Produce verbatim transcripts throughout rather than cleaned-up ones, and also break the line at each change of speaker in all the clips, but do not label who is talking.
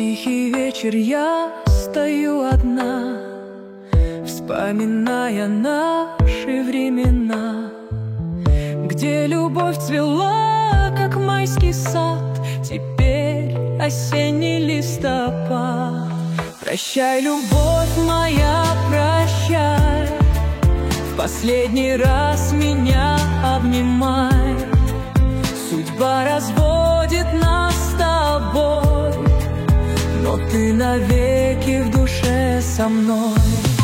тихий вечер я стою одна, вспоминая наши времена, где любовь цвела, как майский сад. Теперь осенний листопад. Прощай, любовь моя, прощай, в последний раз меня обнимай. Судьба разводит нас с тобой, но ты навеки в душе со мной.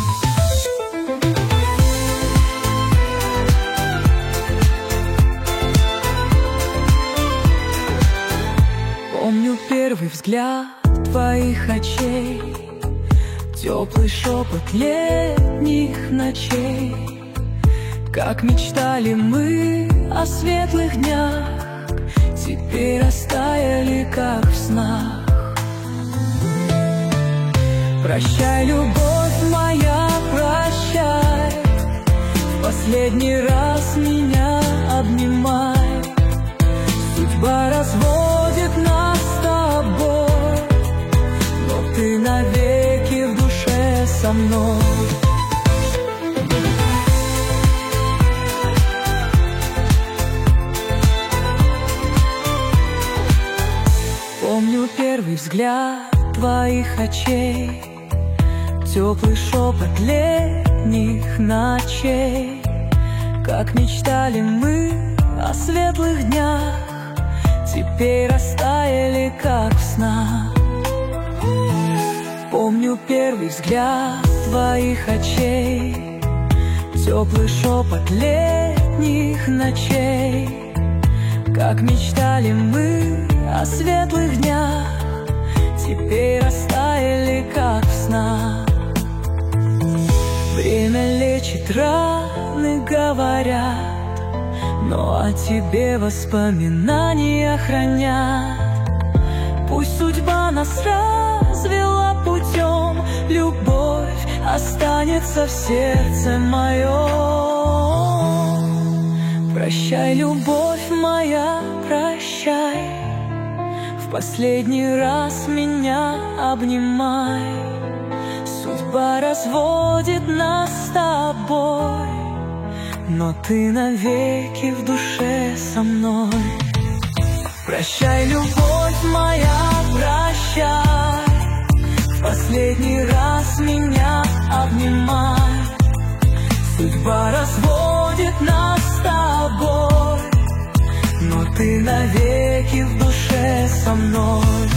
Помню первый взгляд твоих очей, теплый шепот летних ночей, как мечтали мы о светлых днях, теперь растаяли, как в снах. Прощай, любовь моя, прощай, в последний раз меня обнимай. Судьба разводит нас с тобой, но ты навеки в душе со мной. Помню первый взгляд твоих очей, теплый шепот летних ночей, как мечтали мы о светлых днях, теперь растаяли, как в снах. Помню первый взгляд твоих очей, теплый шепот летних ночей, как мечтали мы о светлых днях, теперь растаяли, как в снах. Время лечит раны, говорят, но о тебе воспоминания хранят. Пусть судьба нас развела путем, любовь останется в сердце моем. Прощай, любовь моя, прощай, в последний раз меня обнимай. Судьба разводит нас с тобой, но ты навеки в душе со мной. Прощай, любовь моя, прощай, в последний раз меня обнимай. Судьба разводит нас с тобой, но ты навеки в душе со мной.